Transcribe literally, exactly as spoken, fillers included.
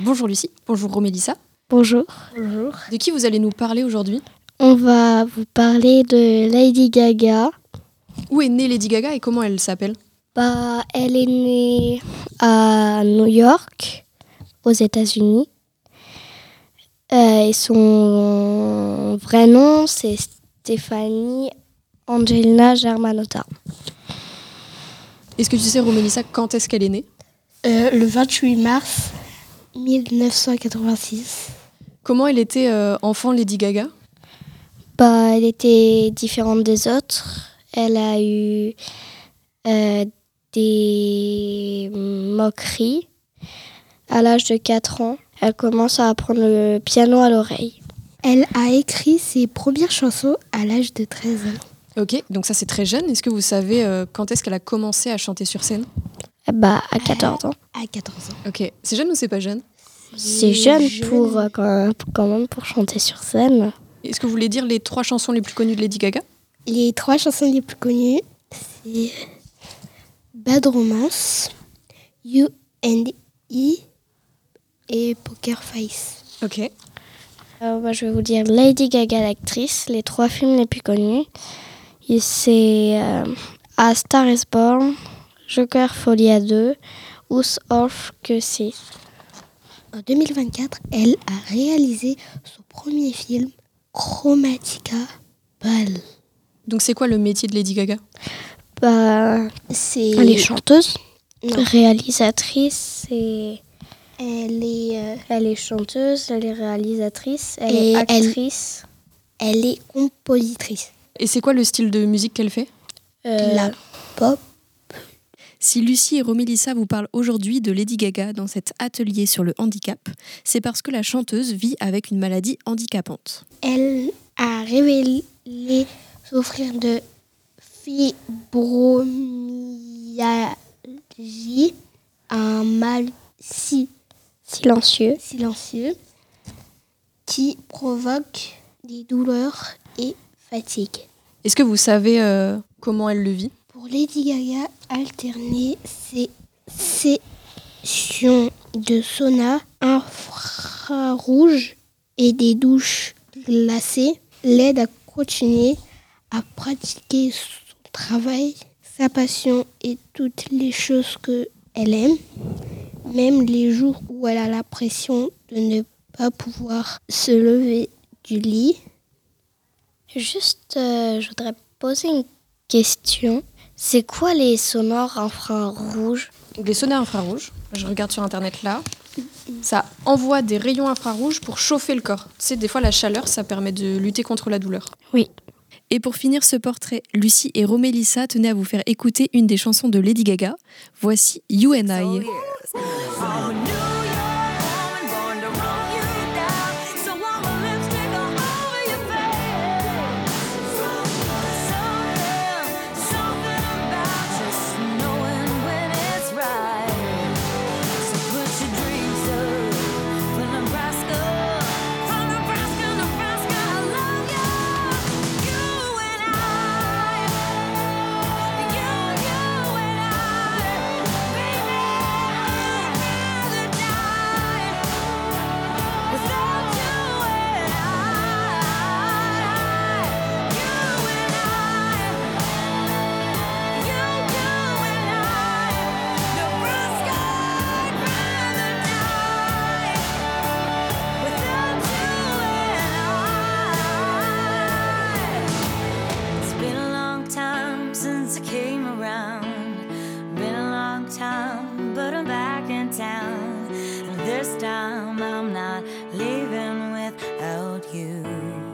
Bonjour Lucie, bonjour Romélissa. Bonjour. Bonjour. De qui vous allez nous parler aujourd'hui ? On va vous parler de Lady Gaga. Où est née Lady Gaga et comment elle s'appelle ? Bah, elle est née à New York, aux États-Unis. Euh, et son vrai nom, c'est Stephanie Angelina Germanotta. Est-ce que tu sais, Romélissa, quand est-ce qu'elle est née ? Euh, le vingt-huit mars mille neuf cent quatre-vingt-six. Comment elle était euh, enfant, Lady Gaga ? Bah, elle était différente des autres. Elle a eu euh, des moqueries. À l'âge de quatre ans, elle commence à apprendre le piano à l'oreille. Elle a écrit ses premières chansons à l'âge de treize ans. Ok, donc ça c'est très jeune. Est-ce que vous savez euh, quand est-ce qu'elle a commencé à chanter sur scène ? Bah, à quatorze ans. À quatorze ans. Ok, c'est jeune ou c'est pas jeune ? C'est jeune pour, euh, quand, quand même pour chanter sur scène. Est-ce que vous voulez dire les trois chansons les plus connues de Lady Gaga ? Les trois chansons les plus connues, c'est Bad Romance, You and E et Poker Face. Ok. Euh, bah, je vais vous dire Lady Gaga, l'actrice, les trois films les plus connus. Et c'est euh, A Star is Born, Joker Folie à deux, House of que c'est. En deux mille vingt-quatre, elle a réalisé son premier film, Chromatica Ball. Donc c'est quoi le métier de Lady Gaga ? Bah, C'est... elle est chanteuse, Non. réalisatrice, et Elle est, euh, elle est chanteuse, elle est réalisatrice, elle Et est elle- actrice. elle est compositrice. Et c'est quoi le style de musique qu'elle fait ? Euh, La pop. Si Lucie et Romélissa vous parlent aujourd'hui de Lady Gaga dans cet atelier sur le handicap, c'est parce que la chanteuse vit avec une maladie handicapante. Elle a révélé souffrir de fibromyalgie, un mal si silencieux. silencieux qui provoque des douleurs et fatigue. Est-ce que vous savez euh, comment elle le vit ? Pour Lady Gaga, alterner ces sessions de sauna infrarouge et des douches glacées l'aident à continuer à pratiquer son travail, sa passion et toutes les choses qu'elle aime, même les jours où elle a l'impression de ne pas pouvoir se lever du lit. Juste, euh, je voudrais poser une question. C'est quoi les sonores infrarouges ? Les saunas infrarouges, je regarde sur internet là, ça envoie des rayons infrarouges pour chauffer le corps. Tu sais, des fois la chaleur, ça permet de lutter contre la douleur. Oui. Et pour finir ce portrait, Lucie et Romélissa tenaient à vous faire écouter une des chansons de Lady Gaga. Voici You and I. This time I'm not leaving without you.